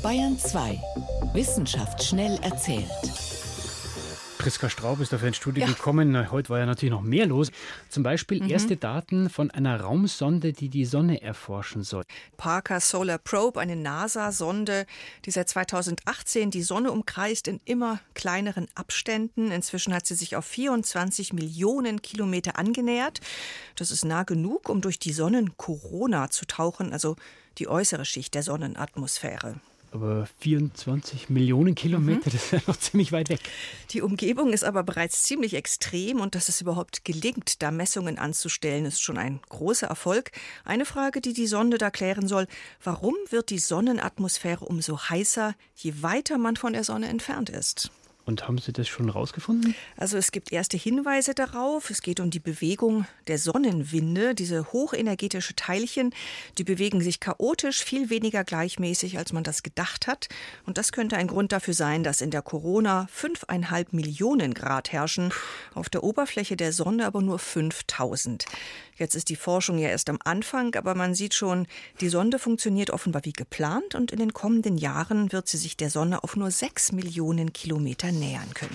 Bayern 2. Wissenschaft schnell erzählt. Priska Straub ist dafür ins Studio gekommen. Heute war ja natürlich noch mehr los. Zum Beispiel erste Daten von einer Raumsonde, die die Sonne erforschen soll. Parker Solar Probe, eine NASA-Sonde, die seit 2018 die Sonne umkreist in immer kleineren Abständen. Inzwischen hat sie sich auf 24 Millionen Kilometer angenähert. Das ist nah genug, um durch die Sonnenkorona zu tauchen, also die äußere Schicht der Sonnenatmosphäre. Aber 24 Millionen Kilometer, das ist ja noch ziemlich weit weg. Die Umgebung ist aber bereits ziemlich extrem und dass es überhaupt gelingt, da Messungen anzustellen, ist schon ein großer Erfolg. Eine Frage, die die Sonde da klären soll: Warum wird die Sonnenatmosphäre umso heißer, je weiter man von der Sonne entfernt ist? Und haben Sie das schon rausgefunden? Also es gibt erste Hinweise darauf. Es geht um die Bewegung der Sonnenwinde. Diese hochenergetische Teilchen, die bewegen sich chaotisch, viel weniger gleichmäßig, als man das gedacht hat. Und das könnte ein Grund dafür sein, dass in der Korona 5,5 Millionen Grad herrschen, auf der Oberfläche der Sonne aber nur 5000. Jetzt ist die Forschung ja erst am Anfang, aber man sieht schon, die Sonde funktioniert offenbar wie geplant und in den kommenden Jahren wird sie sich der Sonne auf nur 6 Millionen Kilometer nähern können.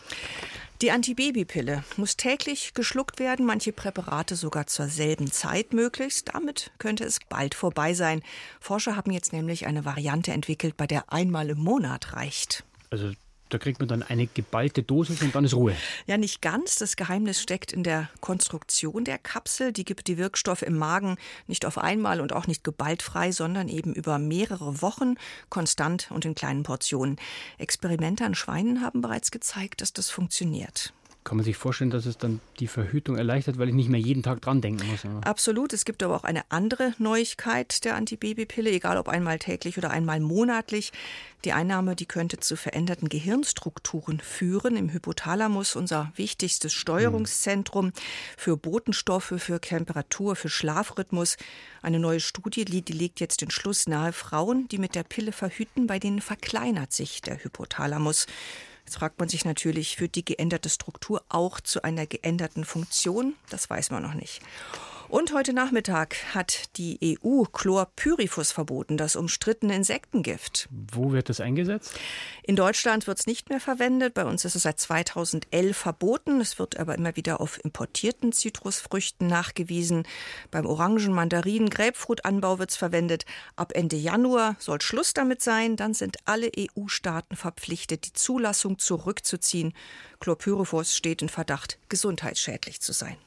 Die Antibabypille muss täglich geschluckt werden, manche Präparate sogar zur selben Zeit möglichst. Damit könnte es bald vorbei sein. Forscher haben jetzt nämlich eine Variante entwickelt, bei der einmal im Monat reicht. Also da kriegt man dann eine geballte Dosis und dann ist Ruhe. Ja, nicht ganz. Das Geheimnis steckt in der Konstruktion der Kapsel. Die gibt die Wirkstoffe im Magen nicht auf einmal und auch nicht geballt frei, sondern eben über mehrere Wochen, konstant und in kleinen Portionen. Experimente an Schweinen haben bereits gezeigt, dass das funktioniert. Kann man sich vorstellen, dass es dann die Verhütung erleichtert, weil ich nicht mehr jeden Tag dran denken muss? Oder? Absolut. Es gibt aber auch eine andere Neuigkeit der Antibabypille, egal ob einmal täglich oder einmal monatlich. Die Einnahme, die könnte zu veränderten Gehirnstrukturen führen. Im Hypothalamus, unser wichtigstes Steuerungszentrum für Botenstoffe, für Temperatur, für Schlafrhythmus. Eine neue Studie, die legt jetzt den Schluss nahe: Frauen, die mit der Pille verhüten, bei denen verkleinert sich der Hypothalamus. Jetzt fragt man sich natürlich, führt die geänderte Struktur auch zu einer geänderten Funktion? Das weiß man noch nicht. Und heute Nachmittag hat die EU Chlorpyrifos verboten, das umstrittene Insektengift. Wo wird das eingesetzt? In Deutschland wird es nicht mehr verwendet. Bei uns ist es seit 2011 verboten. Es wird aber immer wieder auf importierten Zitrusfrüchten nachgewiesen. Beim Orangen-, Mandarinen-, Grapefruitanbau wird es verwendet. Ab Ende Januar soll Schluss damit sein. Dann sind alle EU-Staaten verpflichtet, die Zulassung zurückzuziehen. Chlorpyrifos steht in Verdacht, gesundheitsschädlich zu sein.